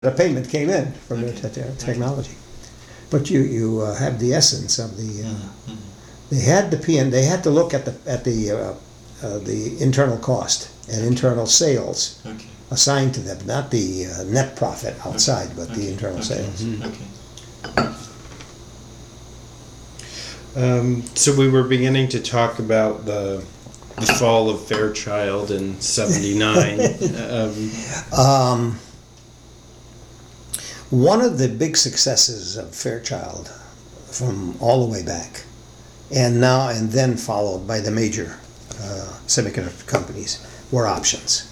the payment came in from the technology. But you have the essence of the. They had they had to look at the internal cost and internal sales assigned to them, not the net profit outside, but the internal sales. So we were beginning to talk about the fall of Fairchild in '79. One of the big successes of Fairchild from all the way back, and then followed by the major semiconductor companies, were options.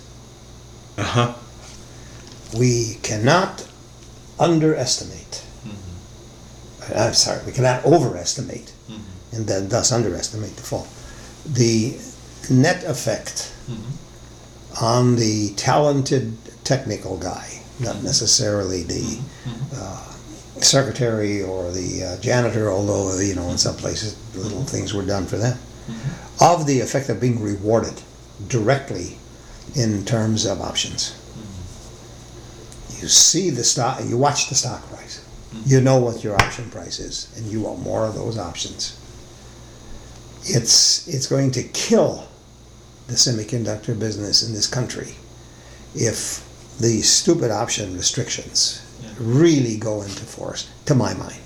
We cannot underestimate. I'm sorry, we cannot overestimate, and then thus underestimate the fall. The net effect on the talented technical guy, not necessarily the secretary or the janitor, although in some places little things were done for them, of the effect of being rewarded directly in terms of options. You see the stock, you watch the stock price, you know what your option price is, and you want more of those options. It's going to kill the semiconductor business in this country if the stupid option restrictions really go into force, to my mind.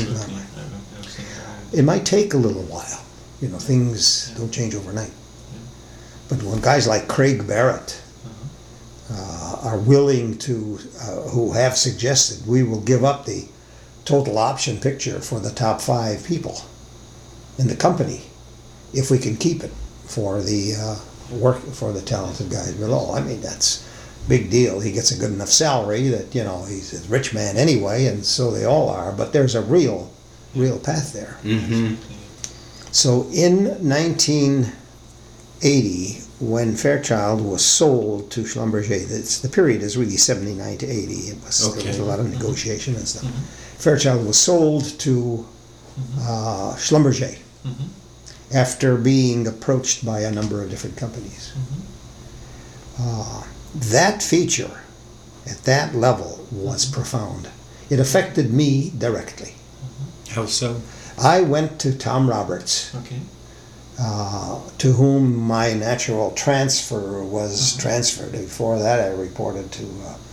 It might take a little while. Things don't change overnight. But when guys like Craig Barrett are willing to, who have suggested we will give up the total option picture for the top 5 people in the company if we can keep it for the work for the talented guys below. I mean, that's a big deal. He gets a good enough salary that he's a rich man anyway, and so they all are. But there's a real path there. So in 1980, when Fairchild was sold to Schlumberger, the period is really 79 to 80. There was a lot of negotiation and stuff. Fairchild was sold to Schlumberger after being approached by a number of different companies. That feature at that level was profound. It affected me directly. How so? I went to Tom Roberts, to whom my natural transfer was transferred. Before that, I reported to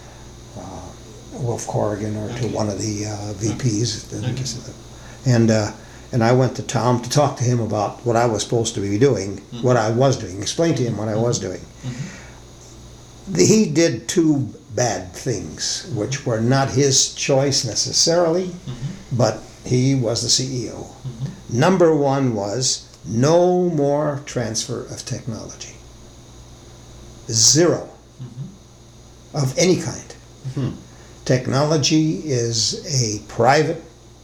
Wolf Corrigan or to one of the VPs. And I went to Tom to talk to him about what I was supposed to be doing, what I was doing, explain to him what I was doing. He did 2 bad things, which were not his choice necessarily, but he was the CEO. Number 1 was no more transfer of technology. 0 of any kind. Technology is a private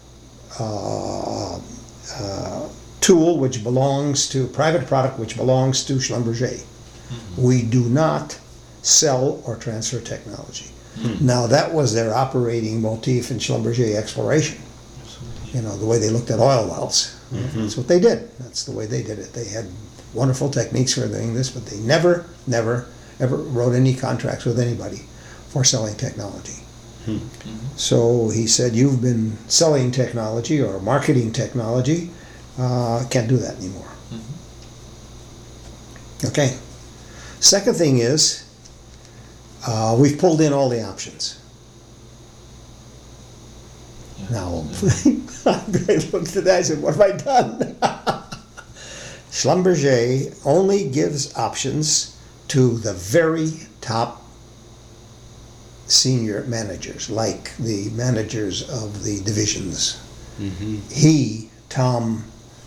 tool which belongs to, private product which belongs to Schlumberger. We do not sell or transfer technology. Now that was their operating motif in Schlumberger exploration. The way they looked at oil wells. That's what they did. That's the way they did it. They had wonderful techniques for doing this, but they never, ever wrote any contracts with anybody for selling technology. So he said, you've been selling technology or marketing technology, can't do that anymore. Okay. Second thing is, we've pulled in all the options. Now, I looked at that and said, what have I done? Schlumberger only gives options to the very top senior managers, like the managers of the divisions. He, Tom,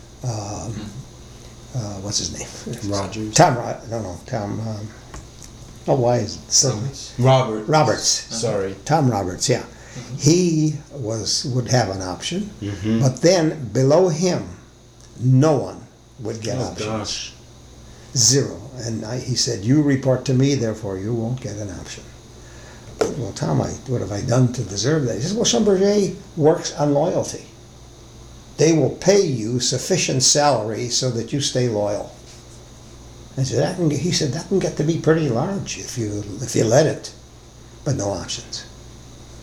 what's his name? Rogers. Tom, why is it so? Roberts. Sorry. Tom Roberts, yeah. He would have an option, but then below him, no one would get options. Gosh. 0. And he said, you report to me, therefore you won't get an option. Well, Tom, what have I done to deserve that? He says, well, Schlumberger works on loyalty. They will pay you sufficient salary so that you stay loyal. I said, he said, that can get to be pretty large if you let it, but no options.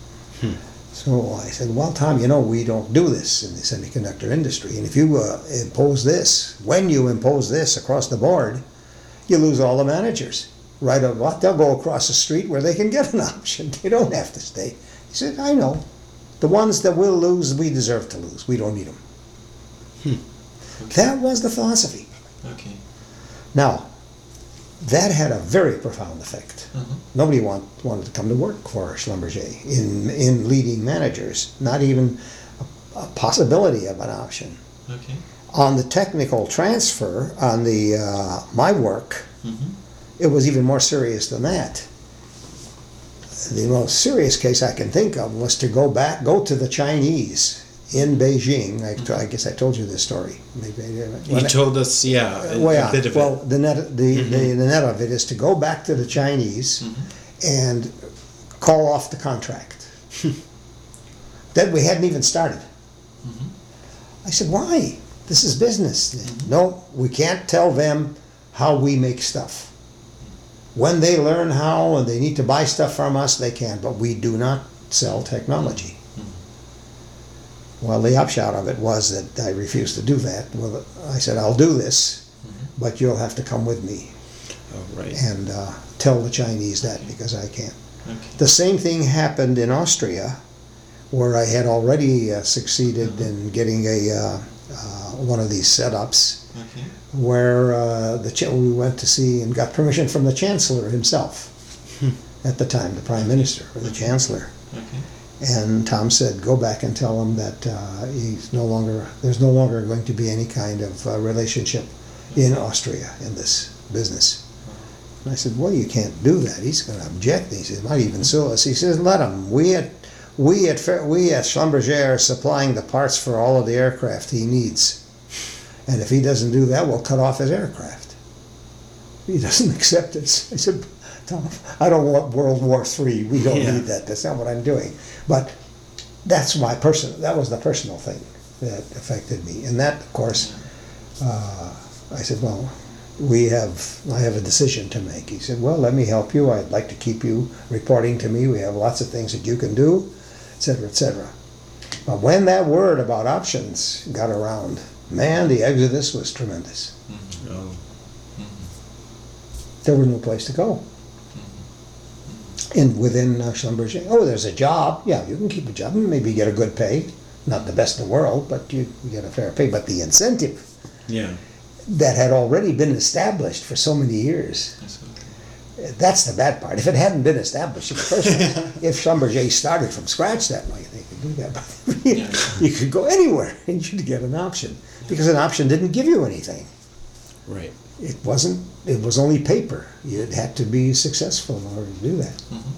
So I said, well, Tom, you know, we don't do this in the semiconductor industry. And if you impose this, when you impose this across the board, you lose all the managers. Right or what? They'll go across the street where they can get an option. They don't have to stay. He said, I know. The ones that will lose, we deserve to lose. We don't need them. Okay. That was the philosophy. Okay. Now, that had a very profound effect. Nobody wanted to come to work for Schlumberger in leading managers, not even a possibility of an option. Okay. On the technical transfer, on the my work, it was even more serious than that. The most serious case I can think of was to go to the Chinese in Beijing. I guess I told you this story. Maybe You told us, yeah, a bit of well, it. the net of it is to go back to the Chinese and call off the contract that we hadn't even started. I said, why? This is business. No, we can't tell them how we make stuff. When they learn how and they need to buy stuff from us, they can, but we do not sell technology. Well, the upshot of it was that I refused to do that. Well, I said, I'll do this, but you'll have to come with me Oh, right. and tell the Chinese that because I can't. Okay. The same thing happened in Austria, where I had already succeeded in getting one of these setups, Okay. where we went to see and got permission from the Chancellor himself at the time, the Prime Minister or the Chancellor. Okay. And Tom said, go back and tell him that there's no longer going to be any kind of relationship in Austria in this business. And I said, well, you can't do that. He's going to object. He says, might even sue us. He says, let him. We at Schlumberger are supplying the parts for all of the aircraft he needs. And if he doesn't do that, we'll cut off his aircraft. He doesn't accept it. I said, Tom, I don't want World War III. We don't need that. That's not what I'm doing. But that was the personal thing that affected me. And that, of course, I said, well, I have a decision to make. He said, well, let me help you. I'd like to keep you reporting to me. We have lots of things that you can do, etc., etc. But when that word about options got around, man, the exodus was tremendous. Oh. There was no place to go. And within Schlumberger, there's a job. Yeah, you can keep a job. Maybe get a good pay. Not the best in the world, but you get a fair pay. But the incentive Yeah. that had already been established for so many years, that's the bad part. If it hadn't been established in the first place, if Schlumberger started from scratch that way, they could do that. But you could go anywhere and you'd get an option. Because an option didn't give you anything. Right. It was only paper. You had to be successful in order to do that.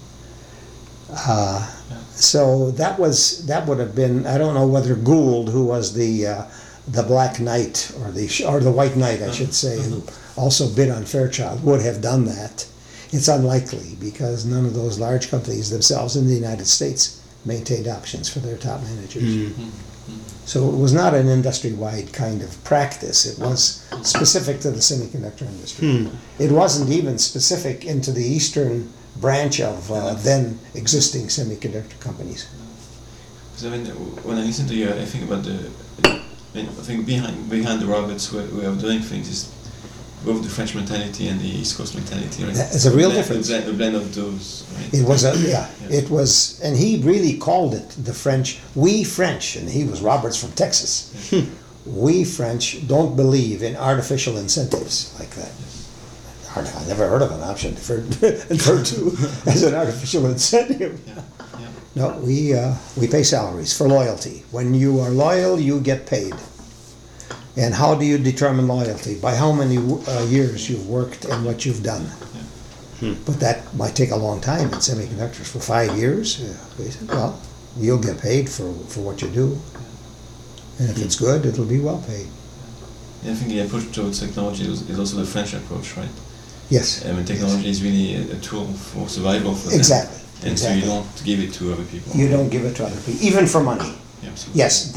So that would have been, I don't know whether Gould, who was the Black Knight or the White Knight, I should say, who also bid on Fairchild, would have done that. It's unlikely because none of those large companies themselves in the United States maintained options for their top managers. So it was not an industry-wide kind of practice. It was specific to the semiconductor industry. It wasn't even specific into the eastern branch of then existing semiconductor companies. Because I mean, when I listen to you, I think about I think behind the Roberts way of doing things is both the French mentality and the East Coast mentality, right? It's a real difference. The blend of those, right? It was it was, and he really called it the French. We French, and he was Roberts from Texas. We French don't believe in artificial incentives like that. I never heard of an option referred to as an artificial incentive. No, we pay salaries for loyalty. When you are loyal, you get paid. And how do you determine loyalty? By how many years you've worked and what you've done. But that might take a long time in semiconductors. For 5 years, well, you'll get paid for what you do. And if it's good, it'll be well paid. Yeah, I think the approach towards technology is also the French approach, right? Yes. I mean, technology is really a tool for survival for them. Exactly. And so you don't give it to other people. You don't give it to other people, even for money. Yeah, absolutely. Yes,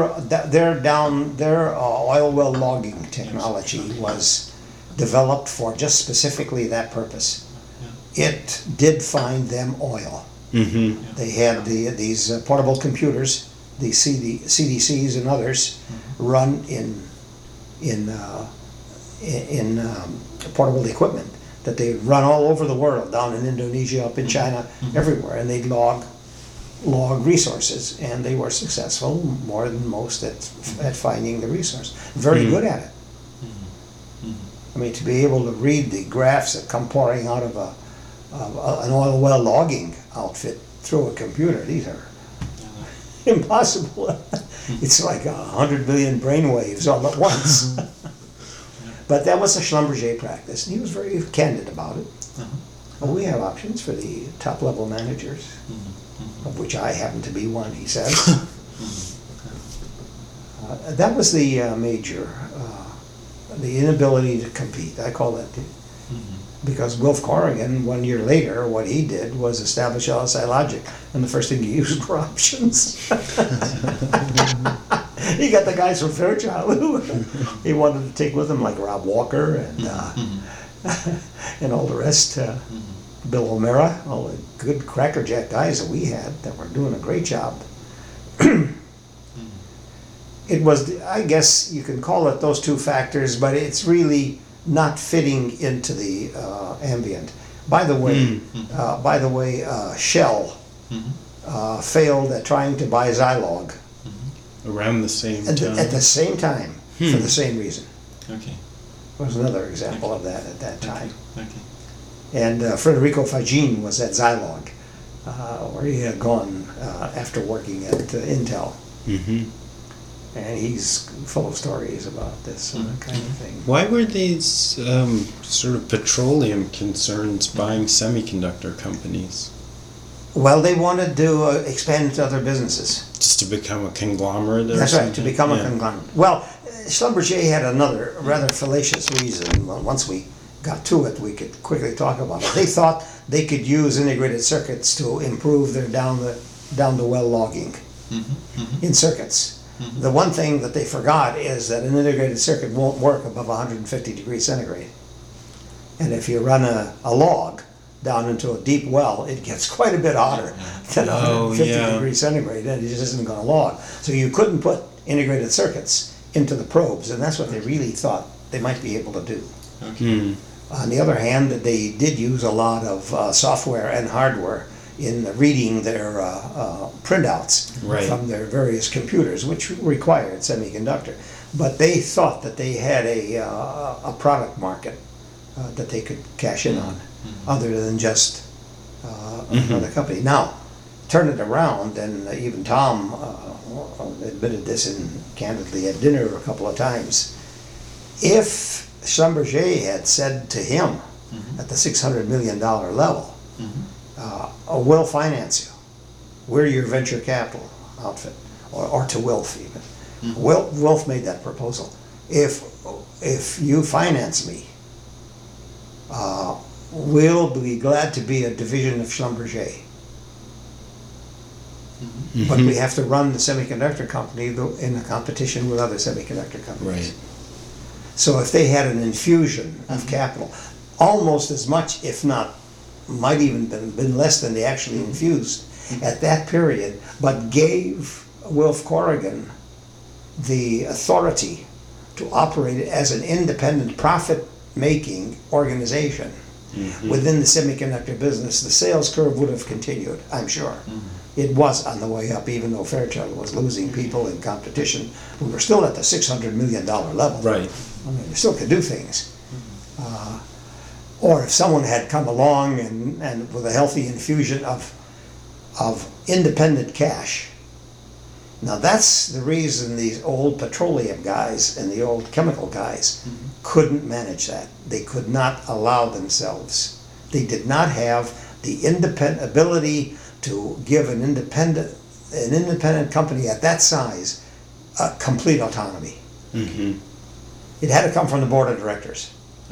their oil well logging technology was developed for just specifically that purpose. It did find them oil. Mm-hmm. They had these portable computers, the CDCs and others, run in portable equipment that they'd run all over the world, down in Indonesia, up in China, everywhere, and they'd log resources, and they were successful more than most at finding the resource. Very good at it. I mean, to be able to read the graphs that come pouring out of an oil well logging outfit through a computer, these are impossible. It's like 100 billion brain waves all at once. But that was a Schlumberger practice, and he was very candid about it. Well, we have options for the top level managers, of which I happen to be one, he says. That was the major, the inability to compete. I call that, because Wilf Corrigan, 1 year later, what he did was establish LSI Logic, and the first thing he used were options. He got the guys from Fairchild who he wanted to take with him, like Rob Walker and all the rest. Bill O'Mara, all the good crackerjack guys that we had that were doing a great job. It was, I guess you can call it those two factors, but it's really not fitting into the ambient. By the way, Shell failed at trying to buy Zilog Around the same time. at the same time for the same reason. Okay. Was another example of that at that time. Okay. And Federico Fagin was at Zilog, where he had gone after working at Intel. Mm-hmm. And he's full of stories about this kind of thing. Why were these sort of petroleum concerns buying semiconductor companies? Well, they wanted to expand into other businesses. Just to become a conglomerate or That's something? right, to become a conglomerate. Well, Schlumberger had another rather fallacious reason. Well, once we got to it, we could quickly talk about it. They thought they could use integrated circuits to improve their down the well logging in circuits. The one thing that they forgot is that an integrated circuit won't work above 150 degrees centigrade. And if you run a log down into a deep well, it gets quite a bit hotter than 150 degrees centigrade, and it just isn't going to log. So you couldn't put integrated circuits into the probes, and that's what they really thought they might be able to do. Okay. On the other hand, they did use a lot of software and hardware in reading their printouts from their various computers, which required semiconductor. But they thought that they had a product market that they could cash in on, other than just another company. Now, turn it around, and even Tom admitted this candidly at dinner a couple of times. If Schlumberger had said to him at the $600 million level, we'll finance you. We're your venture capital outfit, or to Wilf even. Wilf made that proposal. If you finance me, we'll be glad to be a division of Schlumberger. But we have to run the semiconductor company in a competition with other semiconductor companies. Right. So if they had an infusion of capital, almost as much, if not, might even been less than they actually infused at that period, but gave Wilf Corrigan the authority to operate as an independent profit-making organization within the semiconductor business, the sales curve would have continued, I'm sure. It was on the way up, even though Fairchild was losing people in competition. We were still at the $600 million level. Right. I mean, we still could do things. Or if someone had come along and with a healthy infusion of independent cash. Now that's the reason these old petroleum guys and the old chemical guys couldn't manage that. They could not allow themselves. They did not have the independent ability to give an independent company at that size complete autonomy. It had to come from the board of directors.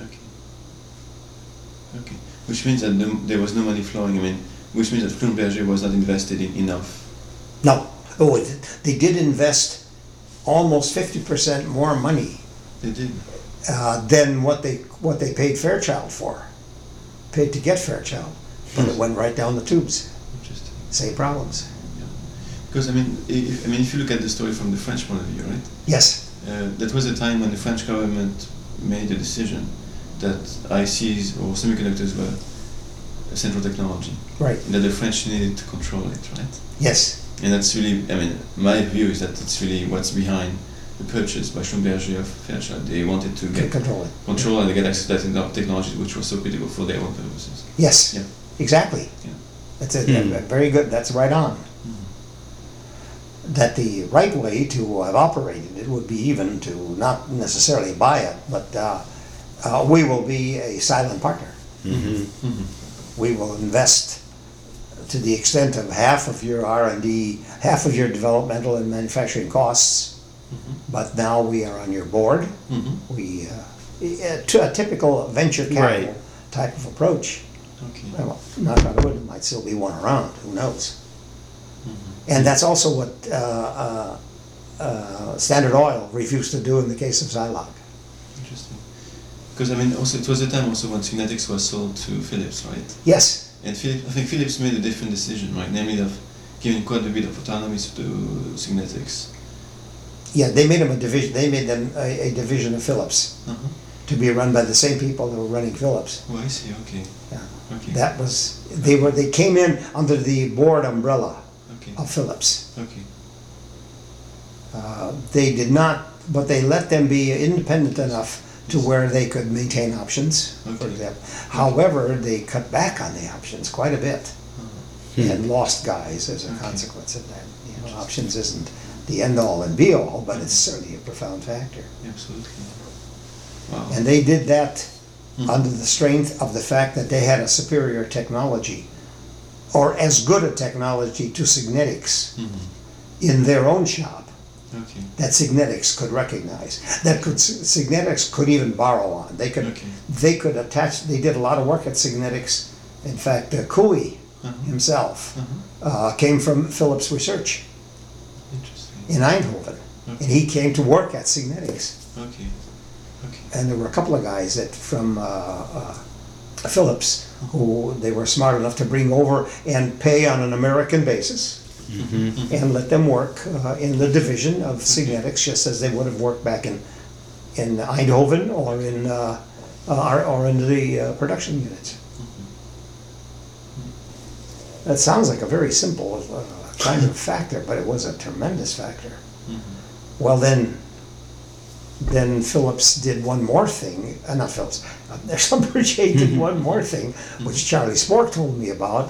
Okay. Which means that there was no money flowing. I mean, which means that Schlumberger was not invested in enough. No. Oh, they did invest almost 50% more money. They did. Than what they paid Fairchild for. Paid to get Fairchild, but it went right down the tubes. Interesting. same problems. Because if you look at the story from the French point of view, right? Yes, That was a time when the French government made a decision that ICs or semiconductors were a central technology, right, and that the French needed to control it, right? yes, And that's really, my view is that it's really what's behind the purchase by Schlumberger of Fairchild. They wanted to get control it. control and get access to that technology, which was so critical for their own purposes. Yes, Yeah. exactly. Yeah. That's it. Very good. That's right on. That the right way to have operated it would be even to not necessarily buy it, but we will be a silent partner. We will invest to the extent of half of your R&D, half of your developmental and manufacturing costs, but now we are on your board. We to a typical venture capital type of approach. Okay. Well, knock on wood, there might still be one around, who knows? And that's also what Standard Oil refused to do in the case of Zilog. Interesting. Because also it was a time also when Signetics was sold to Philips, right? Yes, And I think Philips made a different decision, right? Namely of giving quite a bit of autonomy to Signetics. yeah, they made them a division. They made them a division of Philips to be run by the same people that were running Philips. Oh, I see. Okay. Yeah. Okay. That was they came in under the board umbrella Okay. of Philips. Okay. They did not, but they let them be independent enough to where they could maintain options, for Okay. example. However, they cut back on the options quite a bit and lost guys as a Okay. consequence of that. Options isn't the end all and be all, but it's certainly a profound factor. Absolutely. Wow. And they did that under the strength of the fact that they had a superior technology, or as good a technology to Signetics in their own shop Okay. that Signetics could recognize, Signetics could even borrow on. They could attach. They did a lot of work at Signetics. In fact, Cooey himself came from Philips Research Interesting. in Eindhoven, and he came to work at Signetics. Okay. Okay. And there were a couple of guys from Philips who they were smart enough to bring over and pay on an American basis. And let them work in the division of Signetics, just as they would have worked back in Eindhoven or in the production units. That sounds like a very simple kind of factor, but it was a tremendous factor. Well, then Philips did one more thing. Not Philips. Schlumberger did one more thing, which Charlie Spork told me about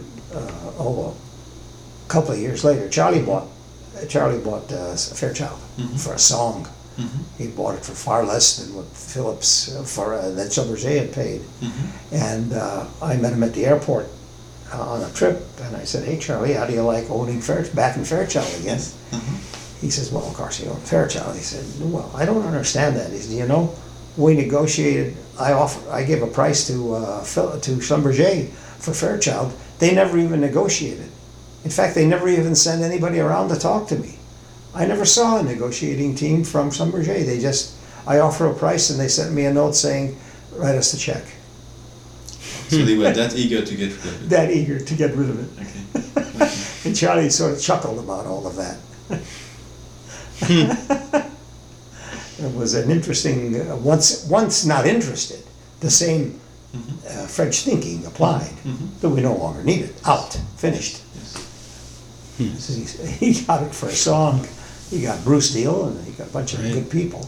a couple of years later. Charlie bought Fairchild for a song. He bought it for far less than what Philips that Schlumberger had paid. And I met him at the airport on a trip, and I said, "Hey Charlie, how do you like owning back in Fairchild again?" He says, "Well, of course you own Fairchild." He said, "Well, I don't understand that." He said, we negotiated. I gave a price to Schlumberger for Fairchild. They never even negotiated. In fact, they never even sent anybody around to talk to me. I never saw a negotiating team from Schlumberger. I offer a price and they sent me a note saying, write us the check. So they were that eager to get rid of it. That eager to get rid of it. Okay. And Charlie sort of chuckled about all of that. It was an interesting, once not interested, the same French thinking applied, that we no longer need it. Out, finished. So he got it for a song. He got Bruce Deal, and he got a bunch of good people.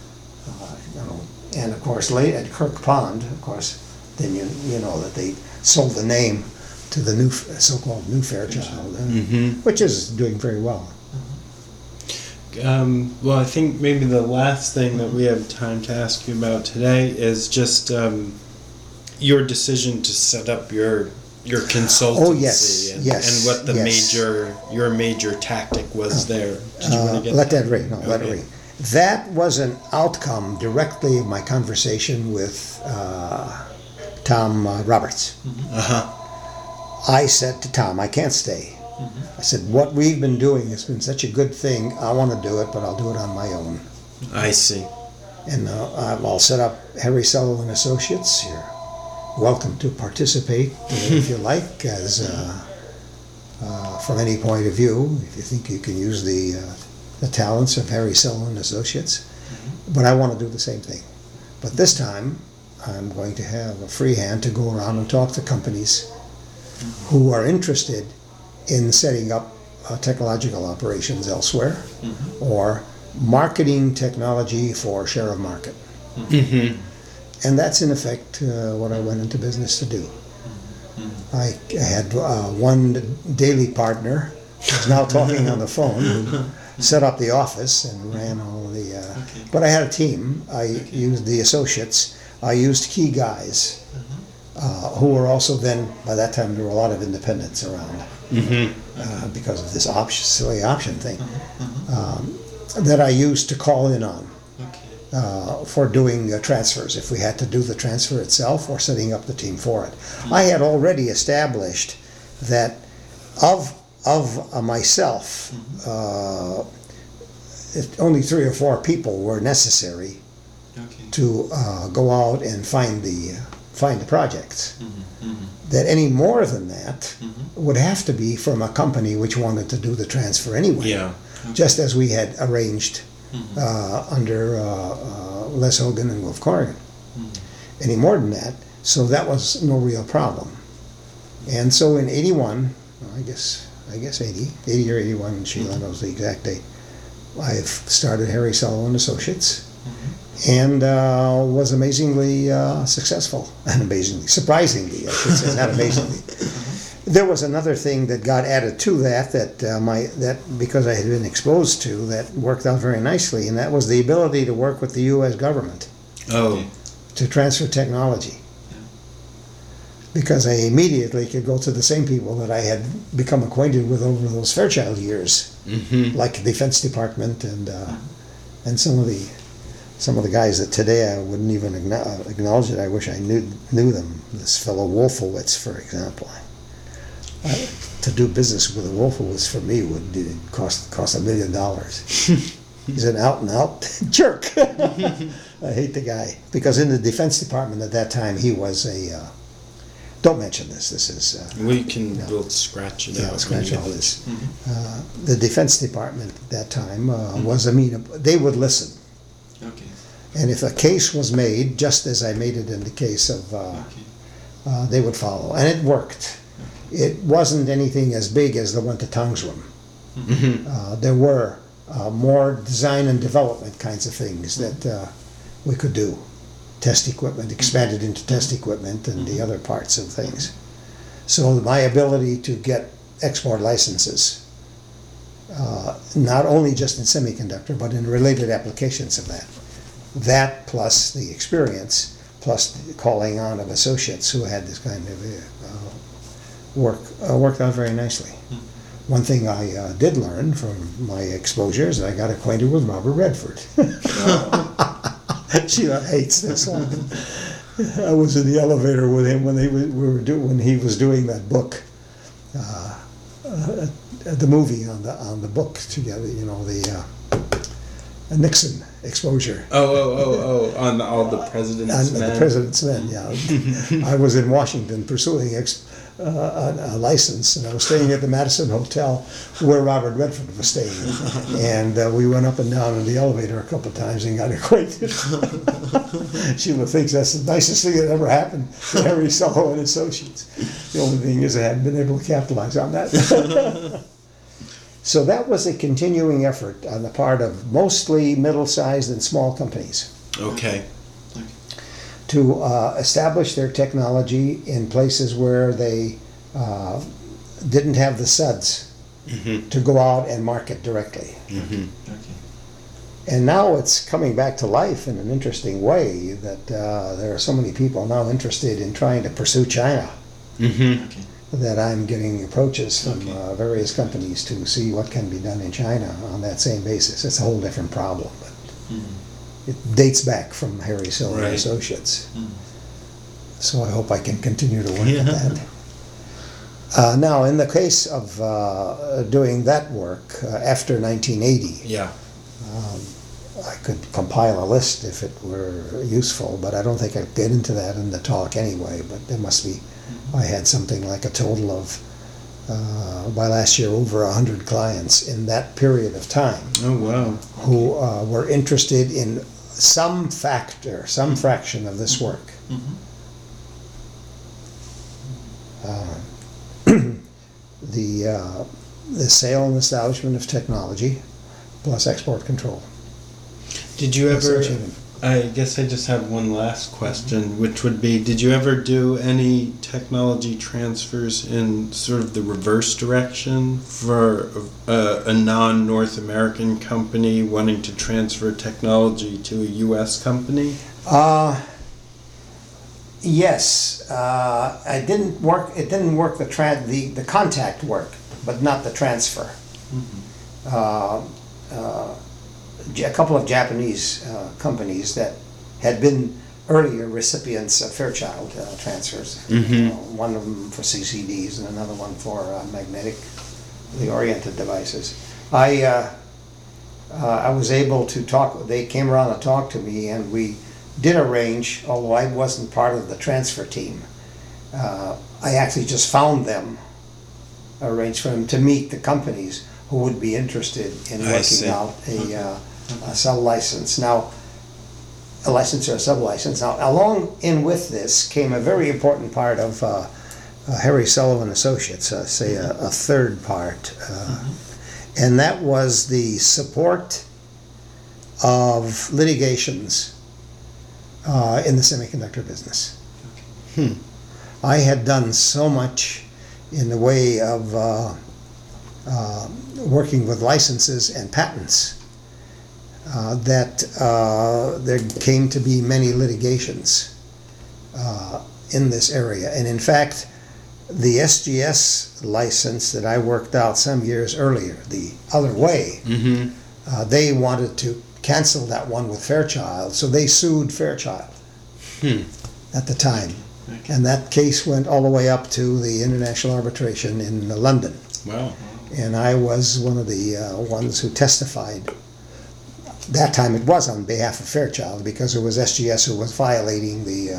And of course, late at Kirk Pond, of course, then you know that they sold the name to the new so-called New Fairchild, which is doing very well. Well, I think maybe the last thing that we have time to ask you about today is just your decision to set up your consultancy. Oh, yes, yes, and what the your major tactic was there. Did you want to get let that ring. No, let it ring. That was an outcome directly of my conversation with Tom Roberts. I said to Tom, I can't stay. I said, what we've been doing has been such a good thing. I want to do it, but I'll do it on my own. I see. And I'll set up Harry Sullivan Associates. You're welcome to participate if you like as from any point of view, if you think you can use the talents of Harry Sullivan Associates. But I want to do the same thing. But this time, I'm going to have a free hand to go around and talk to companies who are interested in setting up technological operations elsewhere or marketing technology for share of market. And that's in effect what I went into business to do. I had one daily partner who's now talking on the phone, who set up the office and ran all the... But I had a team. I used the associates. I used key guys who were also then, by that time there were a lot of independents around because of this silly option thing that I used to call in on for doing transfers, if we had to do the transfer itself or setting up the team for it. I had already established that of myself, only 3 or 4 people were necessary to go out and find the projects. That any more than that would have to be from a company which wanted to do the transfer anyway, just as we had arranged under Les Hogan and Wolf Corrigan. Any more than that, so that was no real problem. And so in 81, I guess 80 or 81, Sheila knows the exact date, I've started Harry Sullivan Associates, and was amazingly successful. And surprisingly, I should say, not amazingly. There was another thing that got added to that because I had been exposed to, that worked out very nicely, and that was the ability to work with the U.S. government to transfer technology. Because I immediately could go to the same people that I had become acquainted with over those Fairchild years, like the Defense Department and some of the guys that today I wouldn't even acknowledge it. I wish I knew them. This fellow Wolfowitz, for example. To do business with a Wolfowitz for me would cost $1 million. He's an out-and-out jerk. I hate the guy. Because in the Defense Department at that time, he was a... don't mention this. This is... we'll scratch it out. Yeah, scratch all this. The Defense Department at that time was amenable. They would listen. Okay. And if a case was made, just as I made it in the case of... they would follow. And it worked. It wasn't anything as big as the one to Tongsrum. There were more design and development kinds of things that we could do. Test equipment, expanded into test equipment and the other parts of things. So my ability to get export licenses, not only just in semiconductor, but in related applications of that plus the experience, plus the calling on of associates who had this kind of worked out very nicely. One thing I did learn from my exposures, I got acquainted with Robert Redford. Sheila hates this one. I was in the elevator with him when he was doing that book, the movie on the book together. You know, the Nixon exposure. On all the President's Men. The President's Men. Yeah, I was in Washington pursuing a license, and I was staying at the Madison Hotel where Robert Redford was staying, and we went up and down in the elevator a couple of times and got acquainted. Sheila thinks that's the nicest thing that ever happened to Harry Sullivan Associates. The only thing is I haven't been able to capitalize on that. So that was a continuing effort on the part of mostly middle-sized and small companies. Okay. To establish their technology in places where they didn't have the suds to go out and market directly. Okay. And now it's coming back to life in an interesting way that there are so many people now interested in trying to pursue China that I'm getting approaches from various companies to see what can be done in China on that same basis. It's a whole different problem, but it dates back from Harry Sullivan Associates. So I hope I can continue to work at that. Now, in the case of doing that work after 1980, I could compile a list if it were useful, but I don't think I'd get into that in the talk anyway, but there must be, I had something like a total of by last year, over 100 clients in that period of time Oh wow. who were interested in some fraction of this work. Mhm. The sale and establishment of technology plus export control. Did you That's ever? what you- I guess I just have one last question, which would be: did you ever do any technology transfers in sort of the reverse direction for a non-North American company wanting to transfer technology to a U.S. company? Yes, it didn't work the contact work, but not the transfer. A couple of Japanese companies that had been earlier recipients of Fairchild transfers. One of them for CCDs and another one for magnetically oriented devices. I was able to talk. They came around and talked to me, and we did arrange. Although I wasn't part of the transfer team, I actually just found them, arranged for them to meet the companies who would be interested in I see. working out a sub-license. Now, a license or a sub-license. Now, along in with this came a very important part of Harry Sullivan Associates, say a third part, and that was the support of litigations in the semiconductor business. I had done so much in the way of working with licenses and patents that there came to be many litigations in this area. And in fact, the SGS license that I worked out some years earlier, the other way, they wanted to cancel that one with Fairchild, so they sued Fairchild at the time. Okay. And that case went all the way up to the international arbitration in London. Wow. And I was one of the ones who testified. That time it was on behalf of Fairchild, because it was SGS who was violating the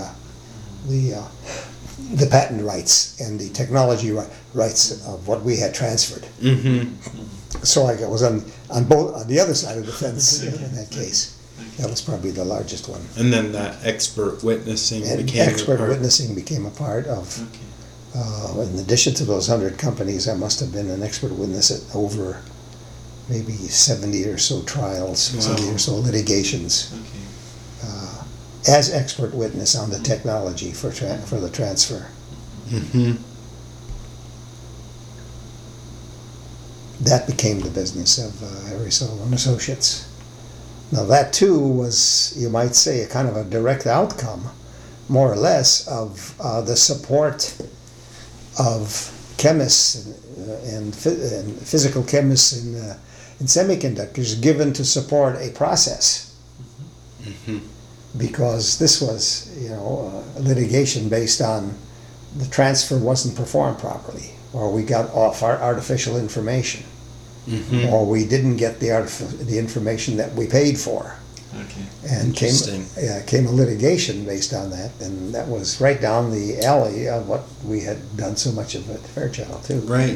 patent rights and the technology rights of what we had transferred. So I was on the other side of the fence in that case. That was probably the largest one. And then that expert witnessing And became expert a part. witnessing became a part of. Okay. In addition to those 100 companies, I must have been an expert witness at over maybe 70 or so trials, Wow. 70 or so litigations, Okay. as expert witness on the technology for the transfer. That became the business of Harry Sullivan Associates. Now that too was, you might say, a kind of a direct outcome, more or less, of the support of chemists and physical chemists in semiconductors given to support a process. Because this was, litigation based on the transfer wasn't performed properly, or we got off our artificial information, or we didn't get the information that we paid for. Okay. And came a litigation based on that, and that was right down the alley of what we had done so much of at Fairchild too. Right.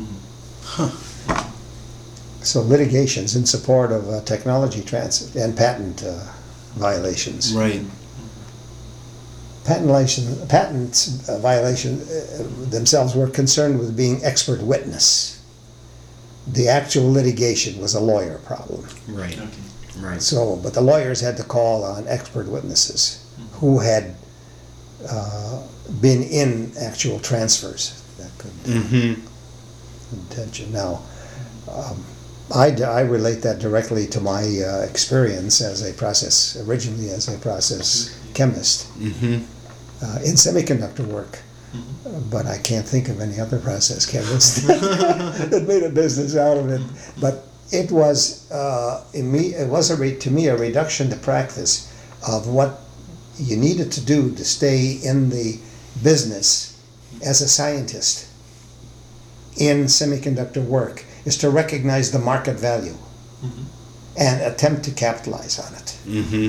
So litigations in support of technology transfer and patent violations. Right. Patent violations themselves were concerned with being expert witness. The actual litigation was a lawyer problem. Right. Okay. Right. So, but the lawyers had to call on expert witnesses who had been in actual transfers that could intention. Now, I relate that directly to my experience originally as a process chemist in semiconductor work. But I can't think of any other process chemist that made a business out of it. But it was to me a reduction to practice of what you needed to do to stay in the business as a scientist in semiconductor work is to recognize the market value and attempt to capitalize on it.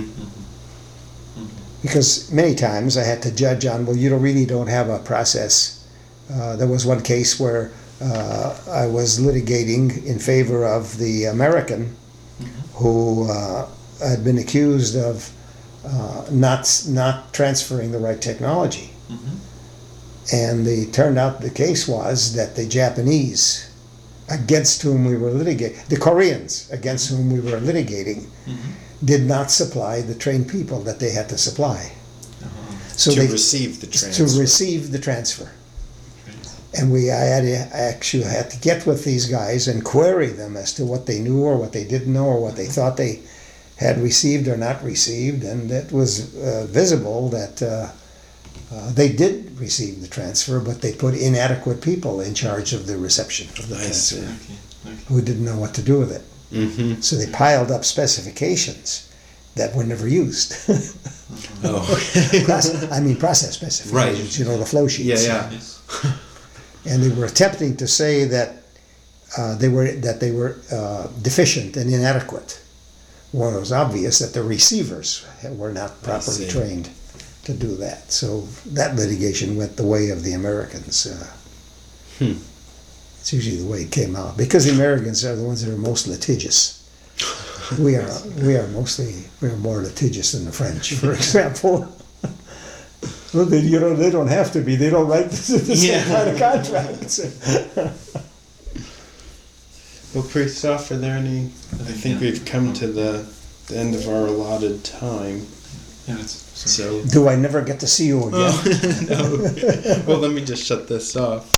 Because many times I had to judge on, well, you really don't have a process. There was one case where I was litigating in favor of the American who had been accused of not transferring the right technology. And turned out the case was that the Japanese, against whom we were litigating, the Koreans against whom we were litigating, did not supply the trained people that they had to supply. So to they receive the to transfer. receive the transfer. And I actually had to get with these guys and query them as to what they knew or what they didn't know or what they thought they had received or not received. And it was visible that they did receive the transfer, but they put inadequate people in charge of the reception of the I transfer see. Okay. who didn't know what to do with it. Mm-hmm. So they piled up specifications that were never used. Oh. Process specifications, Right. you know, the flow sheets. Yeah. Yes. And they were attempting to say that they were deficient and inadequate. Well, it was obvious that the receivers were not properly see. trained to do that. So that litigation went the way of the Americans. It's usually the way it came out because the Americans are the ones that are most litigious. We are more litigious than the French, for example. Well, they don't have to be. They don't write the same kind of contracts. Well, Christophe, are there any? I think we've come to the end of our allotted time. Yeah, that's So. Do I never get to see you again? Oh, no. Well, let me just shut this off.